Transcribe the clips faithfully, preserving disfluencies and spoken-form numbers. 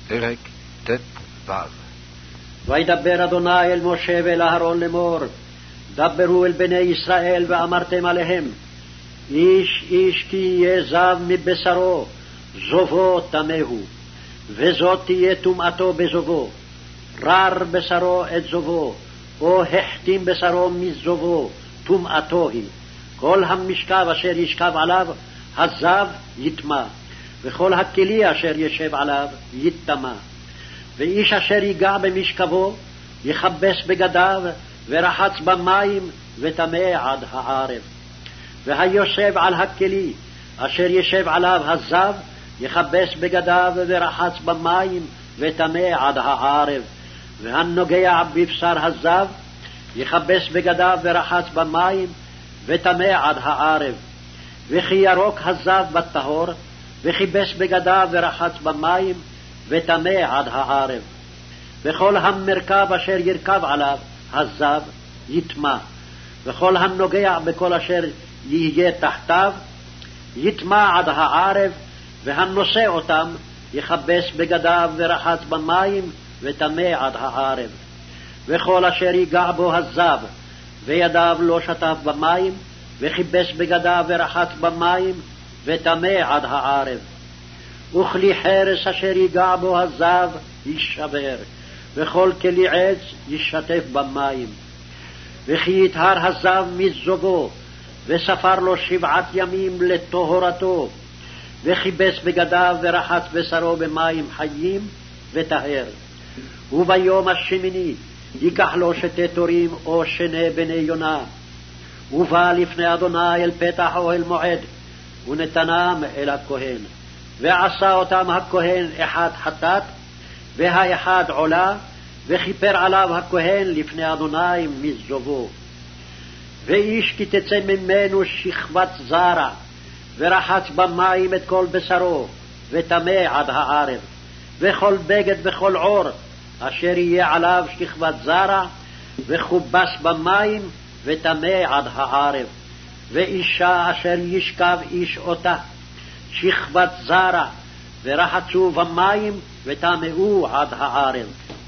פרק ט"ו. וידבר אדוני אל משה ואל אהרון לאמור, דברו אל בני ישראל ואמרתם עליהם, איש איש כי יהיה זב מבשרו, זובו טמאו, וזאת תהיה טומאתו בזובו. רר בשרו את זובו, או החתים בשרו מזובו, טומאתו היא. כל המשכב אשר ישכב עליו, הזב יטמא, וכל הכלי אשר ישב עליו יטמא. ואיש אשר ייגע במשכבו, יכבס בגדיו, ורחץ במים, וטמא עד הערב. והיושב על הכלי, אשר ישב עליו הזב, יכבס בגדיו, ורחץ במים, וטמא עד הערב. והנוגע בבשר הזב, יכבס בגדיו, ורחץ במים, וטמא עד הערב. וכי ירוק הזב בטהור, וכיבס בגדיו ורחץ במים, וטמא עד הערב. וכל המרכב אשר ירכב עליו הזב יטמא, וכל הנוגע בכל אשר יהיה תחתיו יטמא עד הערב, והנושא אותם יכבס בגדיו ורחץ במים, וטמא עד הערב. וכל אשר ייגע בו הזב, וידיו לא שטף במים, וכיבס בגדיו ורחץ במים, וטמא עד הערב. וכלי חרס אשר ייגע בו הזב יישבר, וכל כלי עץ ישתף במים. וכי יטהר הזב מזובו, וספר לו שבעת ימים לטהרתו, וכיבס בגדיו ורחץ בשרו במים חיים, וטהר. וביום השמיני ייקח לו שתי תורים או שני בני יונה, ובא לפני אדוני אל פתח אוהל מועד, ונתנם אל הכהן. ועשה אותם הכהן אחד חטאת, והאחד עולה, וכיפר עליו הכהן לפני אדוני מזובו. ואיש כי תצא ממנו שכבת זרע, ורחץ במים את כל בשרו, וטמא עד הערב. וכל בגד וכל עור, אשר יהיה עליו שכבת זרע, וכובס במים, וטמא עד הערב. ואישה אשר ישכב איש אותה, שכבת זרע, ורחצו במים, וטמאו עד הערב.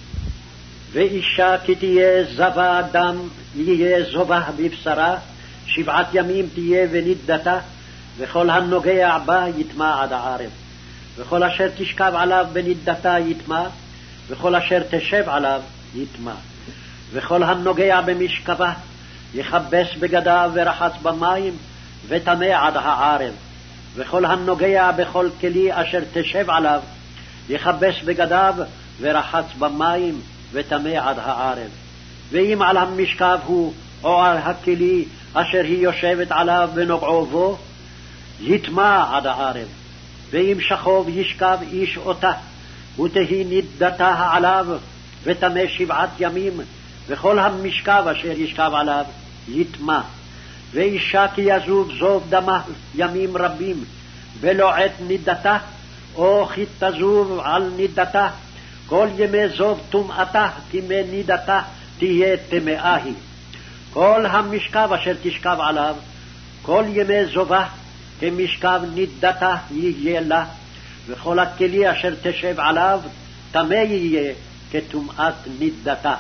ואישה כי תהיה זבה דם, יהיה זובה בבשרה, שבעת ימים תהיה ונידתה, וכל הנוגע בה יטמא עד הערב. וכל אשר תשכב עליו בנידתה יטמא, וכל אשר תשב עליו יטמא. וכל הנוגע במשכבה יכבס בגדיו ורחץ במים, וטמא עד הערב. וכל הנוגע בכל כלי אשר תשב עליו יכבס בגדיו ורחץ במים, וטמא עד הערב. ואם על המשכב הוא, או על הכלי אשר היא יושבת עליו ונוגעו בו, יטמא עד הערב. ואם שכוב ישכב איש אותה, ותהי נידתה עליו, וטמא שבעת ימים, וכל המשכב אשר ישכב עליו יטמא. ואישה כי יזוב זוב דמה ימים רבים, ולא עת נידתה, או כי תזוב על נידתה, כל ימי זוב טומאתה כימי נידתה תהיה טמאה היא. כל המשכב אשר תשכב עליו, כל ימי זובה כמשכב נידתה יהיה לה, וכל הכלי אשר תשב עליו טמא יהיה כטומאת נידתה.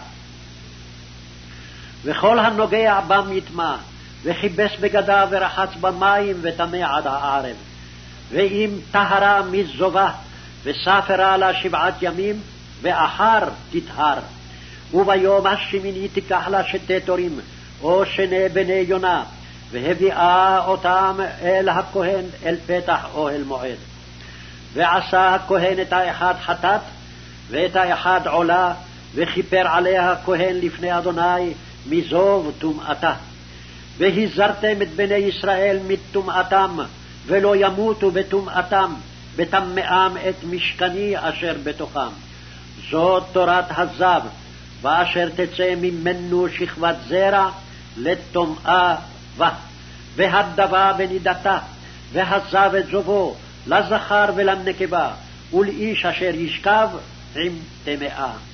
וכל הנוגע בם יטמא, וכיבס בגדיו ורחץ במים, וטמא עד הערב. ואם טהרה מזובה, וספרה לה שבעת ימים, ואחר תטהר. וביום השמיני תיקח לה שתי תורים, או שני בני יונה, והביאה אותם אל הכהן אל פתח אוהל מועד. ועשה הכהן את האחד חטאת, ואת האחד עולה, וכיפר עליה הכהן לפני אדוני מזוב טומאתה. והזרתם את בני ישראל מטומאתם, ולא ימותו בטומאתם, בטמאם את משכני אשר בתוכם. זאת תורת הזב, ואשר תצא ממנו שכבת זרע לטומאה בה, והדבה בנידתה, והזב את זובו לזכר ולנקבה, ולאיש אשר ישכב עם טמאה.